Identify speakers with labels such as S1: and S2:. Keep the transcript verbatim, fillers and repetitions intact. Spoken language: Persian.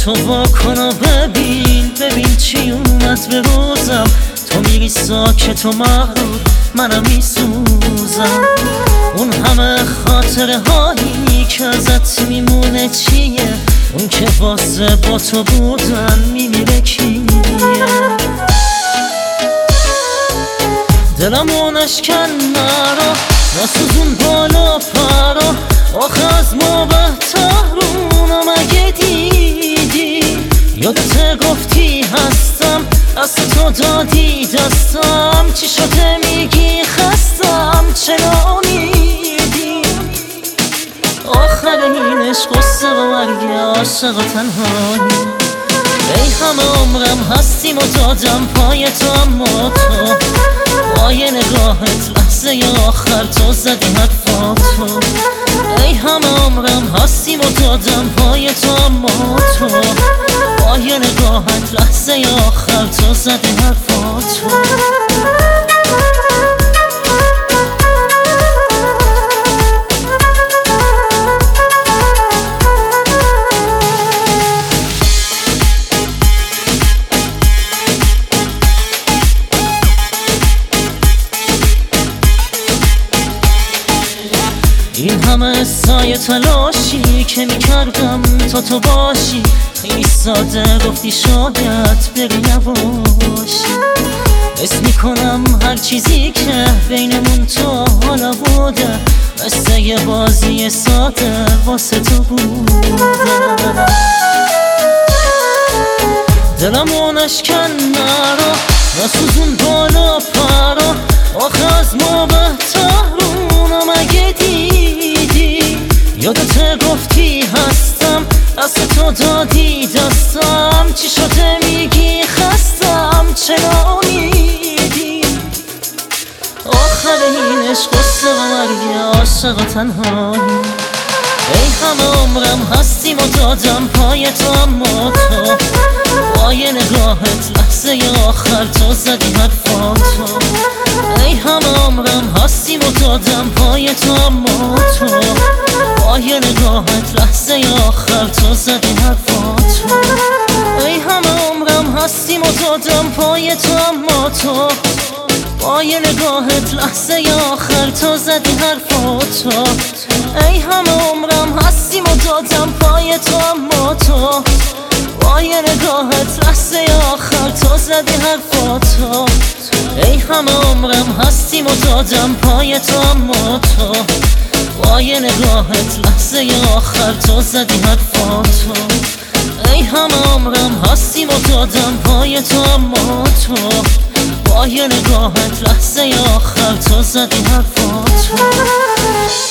S1: تو واکن و ببین ببین چی اومد به روزم. تو میری ساکت و مغرور، منم میسوزم. اون همه خاطره هایی که ازت میمونه چیه؟ اون که واسه با تو بودن میمیره کیه؟ دلمو نشکن مرا، نسوزون بالا پرا. آخه از ما بهترونو مگه دیدی؟ یادت گفتی هستم، از تو دادی دستم. چی شده میگی خستم، چرا میدی؟ آخر این عشق قصه و مرگ عاشق و تنهایی. ای همه عمرم هستیم و دادم پای تو، اما تو پای نگاهت لحظه آخر تو زدی حرفاتو. ای همه عمرم هستیم و دادم پای تو، اما تو پای نگاهت لحظه آخر تو زدی حرفاتو. این همه سایه تلاشی که میکردم تا تو باشی، خیلی ساده گفتی شاید بری نباشی. حس میکنم هر چیزی که بینمون تو حالا بوده، مثل یه بازی ساده واسه تو بوده. دلمو نشکن مرا، نسوزون بالا پرا. آخه از ما بهترونو مگه دیدی؟ یادت گفتی هستم، از تو دادی دستم. چی شده میگی خستم، چرا میدی؟ آخر این عشق قصه و مرگ عاشق و تنهایی. ای همه عمرم هستیم و دادم پای تو، اما تو پای نگاهت لحظه آخر تو زدی حرفاتو. ای همه عمرم هستیم و دادم پای تو، اما تو پای نگاهت لحظه آخر تو زدی حرفاتو. ای همه عمرم هستیم و دادم پای تو، اما تو پای نگاهت لحظه آخر تو زدی حرفاتو. ای همه عمرم هستیم و دادم پای تو، اما تو پای نگاهت لحظه آخر تو زدی حرفاتو. ای همه عمرم هستیم و دادم پای تو، اما تو پای نگاهت لحظه آخر تو زدی حرفاتو. ای همه عمرم هستیم و دادم پای تو، اما تو پای نگاهت لحظه آخر تو زدی حرفاتو.